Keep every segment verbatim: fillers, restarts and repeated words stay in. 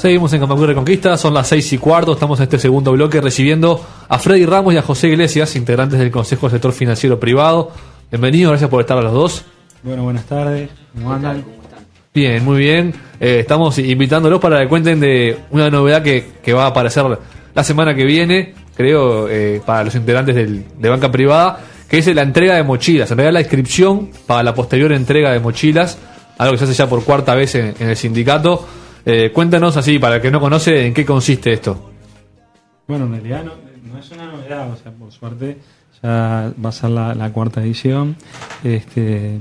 Seguimos en Camacú Reconquista, son las seis y cuarto, estamos en este segundo bloque recibiendo a Freddy Ramos y a José Iglesias, integrantes del Consejo del Sector Financiero Privado. Bienvenidos, gracias por estar a los dos. Bueno, buenas tardes, ¿cómo andan? Bien, muy bien. Eh, estamos invitándolos para que cuenten de una novedad que, que va a aparecer la semana que viene, creo, eh, para los integrantes del, de Banca Privada, que es la entrega de mochilas, en realidad la inscripción para la posterior entrega de mochilas, algo que se hace ya por cuarta vez en, en el sindicato. Eh, cuéntanos así, para el que no conoce, en qué consiste esto. Bueno, en realidad no, no es una novedad, o sea, por suerte ya va a ser la, la cuarta edición. Este,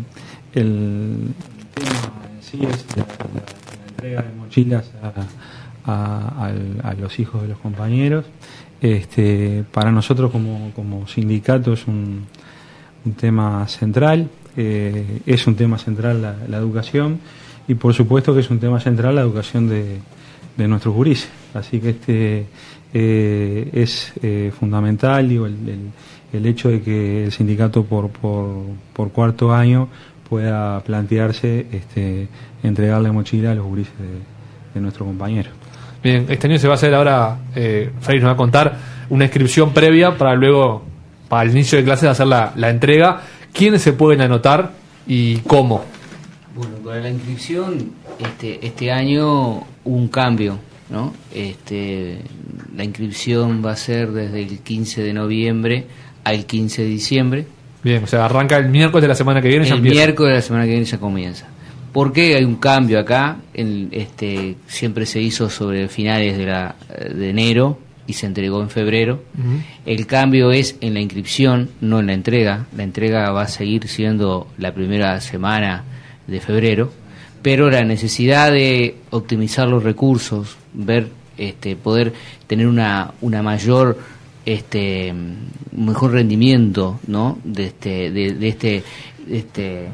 el tema en sí es la, la, la entrega de mochilas a, a, a, a los hijos de los compañeros. Este, para nosotros como, como sindicato es un, un tema central, eh, es un tema central la, la educación. Y por supuesto que es un tema central la educación de, de nuestros gurises. Así que este eh, es eh, fundamental, digo, el, el, el hecho de que el sindicato por, por, por cuarto año pueda plantearse este, entregarle mochila a los gurises de, de nuestros compañeros. Bien, este año se va a hacer ahora, eh, Freddy nos va a contar, una inscripción previa para luego, para el inicio de clases, hacer la, la entrega. ¿Quiénes se pueden anotar y cómo? Bueno, para la inscripción, este, este año hubo un cambio, ¿no? Este, la inscripción va a ser desde el quince de noviembre al quince de diciembre. Bien, o sea, arranca el miércoles de la semana que viene. El ya empieza. miércoles de la semana que viene ya comienza. ¿Por qué hay un cambio acá? El, este, siempre se hizo sobre finales de, la, de enero y se entregó en febrero. Uh-huh. El cambio es en la inscripción, no en la entrega. La entrega va a seguir siendo la primera semana de febrero, pero la necesidad de optimizar los recursos, ver, este, poder tener una una mayor, este, mejor rendimiento, ¿no? De este, de, de este, de este,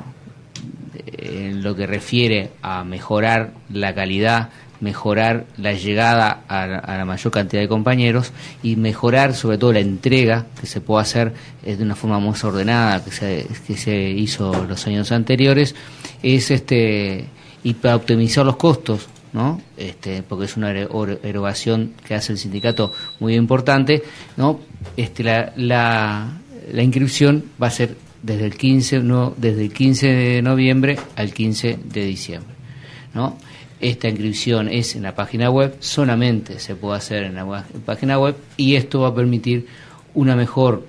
en lo que refiere a mejorar la calidad, mejorar la llegada a, a la mayor cantidad de compañeros y mejorar sobre todo la entrega que se pueda hacer eh, de una forma más ordenada que se, que se hizo los años anteriores, es este y para optimizar los costos, ¿no? Este, porque es una erogación que hace el sindicato muy importante, ¿no? Este, la, la, la inscripción va a ser desde el quince, no, desde el quince de noviembre al quince de diciembre, ¿no? Esta inscripción es en la página web, solamente se puede hacer en la web, página web, y esto va a permitir una mejor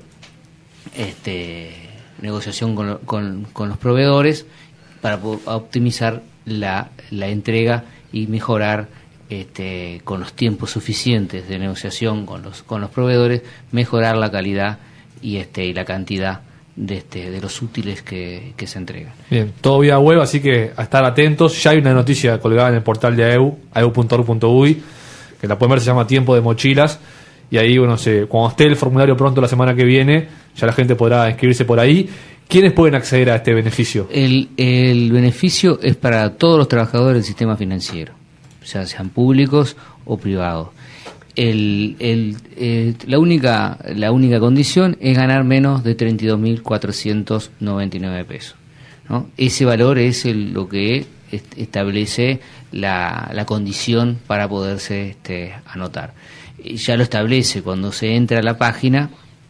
este, negociación con, con, con los proveedores para optimizar la, la entrega y mejorar este, con los tiempos suficientes de negociación con los, con los proveedores, mejorar la calidad y, este, y la cantidad de este de los útiles que, que se entregan. Bien, todo vía web, así que a estar atentos. Ya hay una noticia colgada en el portal de A E U, a e u punto org punto u y, que la pueden ver, se llama Tiempo de Mochilas, y ahí, bueno, se, cuando esté el formulario pronto la semana que viene, ya la gente podrá inscribirse por ahí. ¿Quiénes pueden acceder a este beneficio? El, el beneficio es para todos los trabajadores del sistema financiero, ya sean públicos o privados. El, el, el, la única la única condición es ganar menos de treinta y dos mil cuatrocientos noventa y nueve pesos, ¿no? Ese valor es el, lo que est- establece la, la condición para poderse este, anotar. Ya lo establece cuando se entra a la página,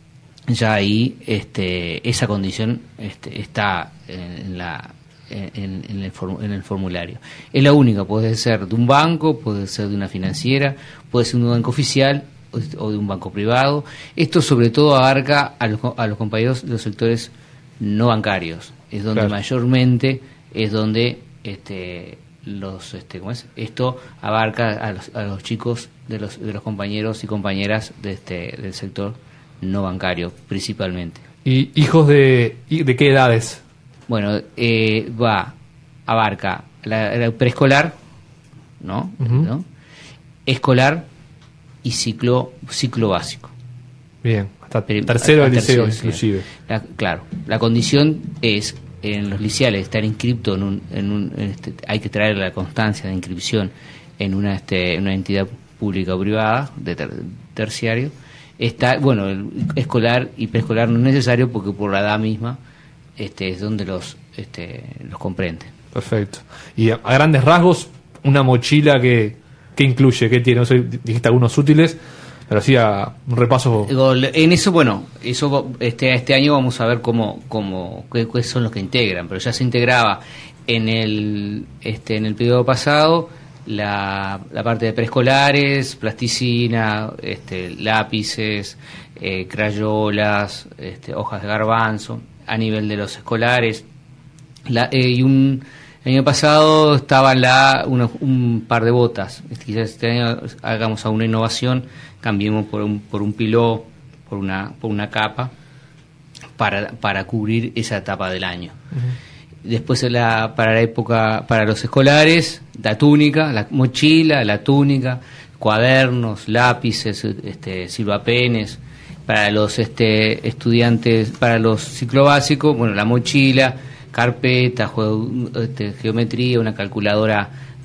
ya ahí este, esa condición este, está en la En, en, el form, en el formulario. Es la única, puede ser de un banco, puede ser de una financiera, puede ser de un banco oficial o, o de un banco privado. Esto sobre todo abarca a los, a los compañeros de los sectores no bancarios, es donde claro. mayormente es donde este los este ¿cómo es? Esto abarca a los, a los chicos de los de los compañeros y compañeras de este del sector no bancario principalmente. ¿Y hijos de de qué edades? Bueno, eh, va, abarca la, la preescolar, ¿no? Uh-huh. ¿no? Escolar y ciclo ciclo básico. Bien, hasta Pero, tercero del liceo inclusive. La, claro, la condición es, en los liceales, estar inscripto en un... En un en este, hay que traer la constancia de inscripción en una, este, una entidad pública o privada, de ter, terciario. Está, bueno, el escolar y preescolar no es necesario porque por la edad misma este es donde los este los comprende. Perfecto. Y a, a grandes rasgos, una mochila que ¿qué incluye? ¿Qué tiene? No sé, dijiste algunos útiles, pero hacía un repaso. En eso, bueno, eso este este año vamos a ver cómo cómo qué, qué son los que integran, pero ya se integraba en el este en el periodo pasado la, la parte de preescolares, plasticina, este lápices, eh, crayolas, este, hojas de garbanzo. A nivel de los escolares, la, eh, y un el año pasado estaban la uno, un par de botas. Quizás este año hagamos alguna innovación, cambiemos por un por un piló, por una por una capa para para cubrir esa etapa del año. Uh-huh. Después la, para la época para los escolares, la túnica, la mochila, la túnica, cuadernos, lápices, este silbapenes. Para los este estudiantes, para los ciclo básico, bueno, la mochila, carpeta, juego, este, geometría, una calculadora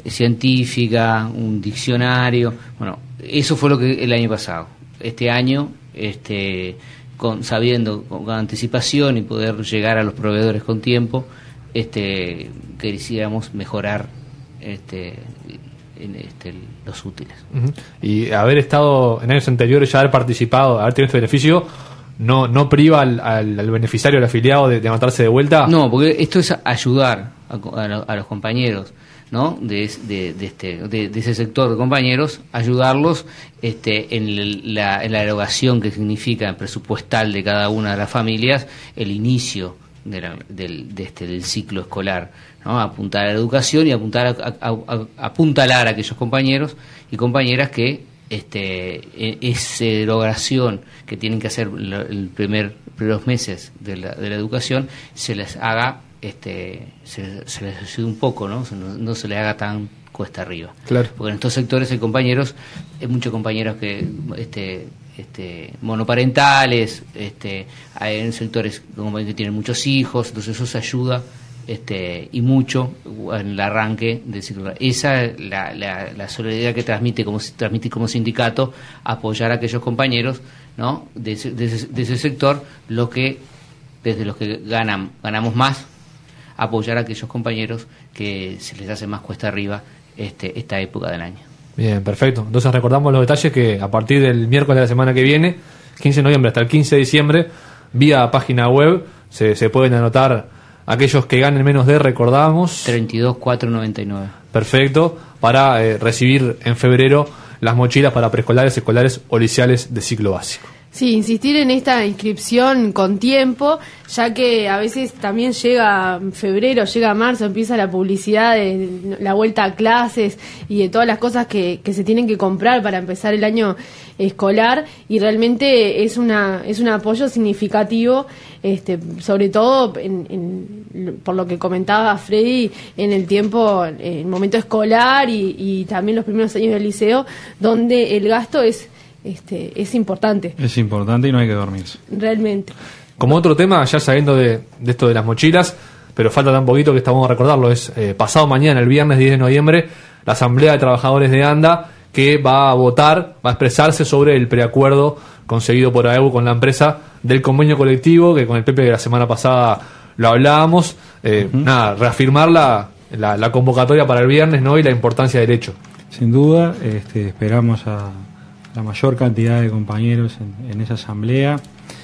científica, un diccionario. Bueno, eso fue lo que el año pasado. Este año, este, con sabiendo con anticipación y poder llegar a los proveedores con tiempo, este, quisiéramos mejorar este en este, los útiles. Uh-huh. Y haber estado en años anteriores, ya haber participado, haber tenido este beneficio, no no priva al, al, al beneficiario, al afiliado de, de anotarse de vuelta. No, porque esto es ayudar a, a, a los compañeros, ¿no? De, de, de este de, de ese sector de compañeros, ayudarlos este en la, en la erogación que significa presupuestal de cada una de las familias el inicio de la, del de este del ciclo escolar, ¿no? Apuntar a la educación y apuntar a, a, a, a apuntalar a aquellos compañeros y compañeras que este esa erogación que tienen que hacer el primer primeros meses de la, de la educación se les haga este se, se les ayude un poco, ¿no? No, no se les haga tan cuesta arriba. Claro. Porque en estos sectores hay compañeros, hay muchos compañeros que este este monoparentales, este hay en sectores como que tienen muchos hijos, entonces eso se ayuda este y mucho en el arranque del ciclo. Esa es la, la, la solidaridad que transmite como transmite como sindicato, apoyar a aquellos compañeros, ¿no? de ese, de ese, de ese sector, lo que desde los que ganan ganamos más, apoyar a aquellos compañeros que se les hace más cuesta arriba este esta época del año. Bien, perfecto. Entonces recordamos los detalles que a partir del miércoles de la semana que viene, quince de noviembre hasta el quince de diciembre, vía página web, se, se pueden anotar aquellos que ganen menos de, recordamos... treinta y dos mil cuatrocientos noventa y nueve. Perfecto, para eh, recibir en febrero las mochilas para preescolares, escolares o liceales de ciclo básico. Sí, insistir en esta inscripción con tiempo, ya que a veces también llega febrero, llega marzo, empieza la publicidad de la vuelta a clases y de todas las cosas que, que se tienen que comprar para empezar el año escolar, y realmente es una es un apoyo significativo, este sobre todo en, en, por lo que comentaba Freddy, en el tiempo, en el momento escolar y, y también los primeros años del liceo, donde el gasto es Este, es importante. Es importante y no hay que dormirse. Realmente. Como otro tema, ya sabiendo de, de esto de las mochilas, pero falta tan poquito que estamos a recordarlo, es eh, pasado mañana, el viernes diez de noviembre, la Asamblea de Trabajadores de ANDA, que va a votar, va a expresarse sobre el preacuerdo conseguido por A E U con la empresa del convenio colectivo, que con el Pepe de la semana pasada lo hablábamos. Eh, uh-huh. Nada, reafirmar la, la, la convocatoria para el viernes, ¿no? Y la importancia del hecho. Sin duda, este, esperamos a la mayor cantidad de compañeros en, en esa asamblea.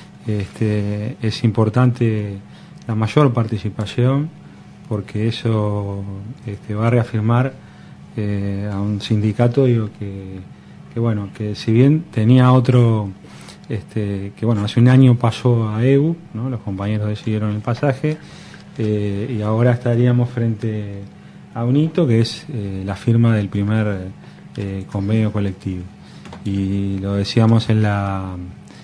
Este, es importante la mayor participación, porque eso este, va a reafirmar eh, a un sindicato, digo, que, que bueno, que si bien tenía otro, este, que bueno, hace un año pasó a E U, ¿no? Los compañeros decidieron el pasaje, eh, y ahora estaríamos frente a un hito que es eh, la firma del primer eh, convenio colectivo. Y lo decíamos en la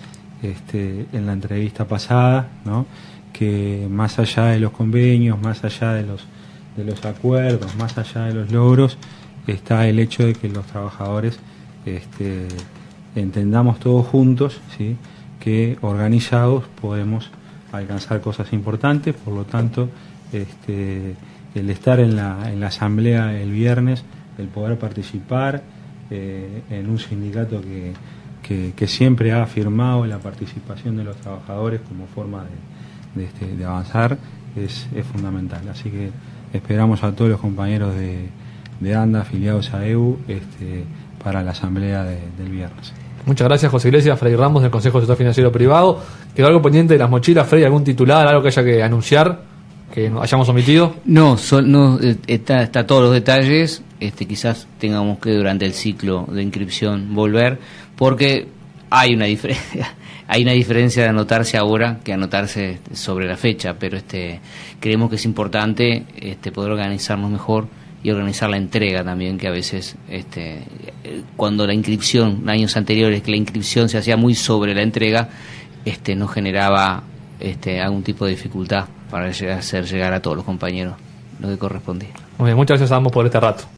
este, en la entrevista pasada, ¿no? Que más allá de los convenios, más allá de los de los acuerdos, más allá de los logros, está el hecho de que los trabajadores este, entendamos todos juntos, ¿sí? Que organizados podemos alcanzar cosas importantes. Por lo tanto, este, el estar en la en la asamblea el viernes, el poder participar Eh, en un sindicato que, que, que siempre ha afirmado la participación de los trabajadores como forma de, de, este, de avanzar, es, es fundamental. Así que esperamos a todos los compañeros de, de ANDA afiliados a E U este, para la asamblea de, del viernes. Muchas gracias, José Iglesias. Freddy Ramos, del Consejo de Sector Financiero Privado. ¿Quedó algo pendiente de las mochilas, Freddy? ¿Algún titular, algo que haya que anunciar, que hayamos omitido? No, son, no eh, está, está todos los detalles. Este, quizás tengamos que durante el ciclo de inscripción volver, porque hay una diferencia. Hay una diferencia de anotarse ahora que anotarse sobre la fecha, pero este creemos que es importante este poder organizarnos mejor y organizar la entrega también, que a veces este cuando la inscripción, en años anteriores, que la inscripción se hacía muy sobre la entrega, este nos generaba este algún tipo de dificultad para llegar, hacer llegar a todos los compañeros lo que correspondía. Muy bien, muchas gracias a ambos por este rato.